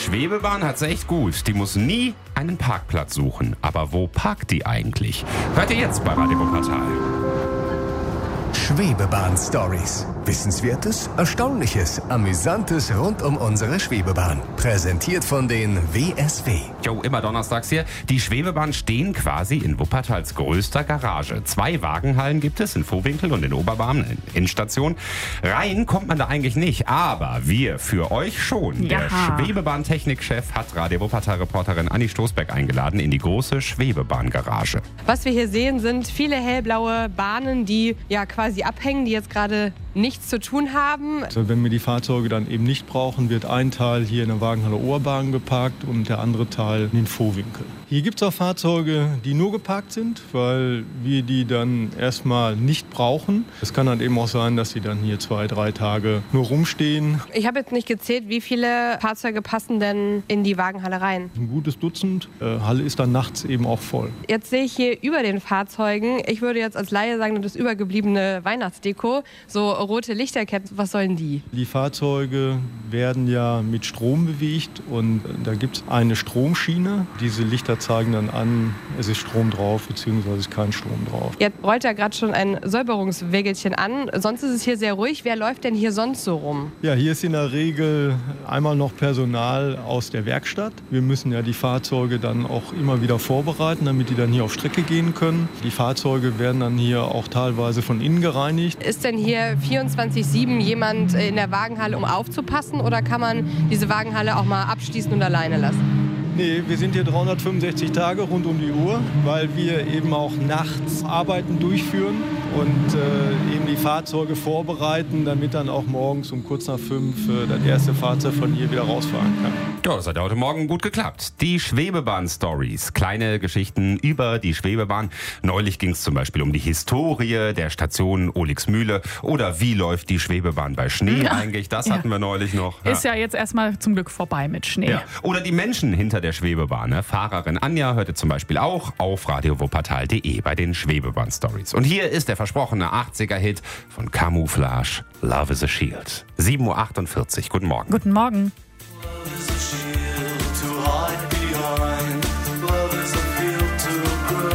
Schwebebahn hat's echt gut. Die muss nie einen Parkplatz suchen. Aber wo parkt die eigentlich? Hört ihr jetzt bei Radio Wuppertal. Schwebebahn-Stories. Wissenswertes, Erstaunliches, Amüsantes rund um unsere Schwebebahn. Präsentiert von den WSW. Jo, immer donnerstags hier. Die Schwebebahn stehen quasi in Wuppertals größter Garage. 2 Wagenhallen gibt es in Vohwinkel und in Oberbarm, in Endstation. Rein kommt man da eigentlich nicht, aber wir für euch schon. Ja. Der Schwebebahn-Technikchef hat Radio Wuppertal-Reporterin Anni Stoßbeck eingeladen in die große Schwebebahn-Garage. Was wir hier sehen, sind viele hellblaue Bahnen, die ja quasi abhängen, die jetzt gerade nichts zu tun haben. Also wenn wir die Fahrzeuge dann eben nicht brauchen, wird ein Teil hier in der Wagenhalle Oberbarm geparkt und der andere Teil in den Vohwinkel. Hier gibt es auch Fahrzeuge, die nur geparkt sind, weil wir die dann erstmal nicht brauchen. Es kann dann eben auch sein, dass sie dann hier 2-3 Tage nur rumstehen. Ich habe jetzt nicht gezählt, wie viele Fahrzeuge passen denn in die Wagenhalle rein. Ein gutes Dutzend. Halle ist dann nachts eben auch voll. Jetzt sehe ich hier über den Fahrzeugen, ich würde jetzt als Laie sagen, das ist übergebliebene Weihnachtsdeko, so rote Lichterketten. Was sollen die? Die Fahrzeuge werden ja mit Strom bewegt und da gibt es eine Stromschiene. Diese Lichter zeigen dann an, es ist Strom drauf bzw. es ist kein Strom drauf. Jetzt rollt ja gerade schon ein Säuberungswägelchen an. Sonst ist es hier sehr ruhig. Wer läuft denn hier sonst so rum? Ja, hier ist in der Regel einmal noch Personal aus der Werkstatt. Wir müssen ja die Fahrzeuge dann auch immer wieder vorbereiten, damit die dann hier auf Strecke gehen können. Die Fahrzeuge werden dann hier auch teilweise von innen gereinigt. Ist denn hier 24/7 jemand in der Wagenhalle, um aufzupassen? Oder kann man diese Wagenhalle auch mal abschließen und alleine lassen? Nee, wir sind hier 365 Tage rund um die Uhr, weil wir eben auch nachts Arbeiten durchführen und eben die Fahrzeuge vorbereiten, damit dann auch morgens um kurz nach 5 das erste Fahrzeug von hier wieder rausfahren kann. Ja, das hat ja heute Morgen gut geklappt. Die Schwebebahn-Stories. Kleine Geschichten über die Schwebebahn. Neulich ging es zum Beispiel um die Historie der Station Olixmühle. Oder wie läuft die Schwebebahn bei Schnee eigentlich? Das hatten wir neulich noch. Ist ja jetzt erstmal zum Glück vorbei mit Schnee. Ja. Oder die Menschen hinter der Schwebebahn. Ne? Fahrerin Anja hörte zum Beispiel auch auf radiowuppertal.de bei den Schwebebahn-Stories. Und hier ist der versprochene 80er-Hit von Camouflage, Love is a Shield. 7:48 Uhr. Guten Morgen. Guten Morgen.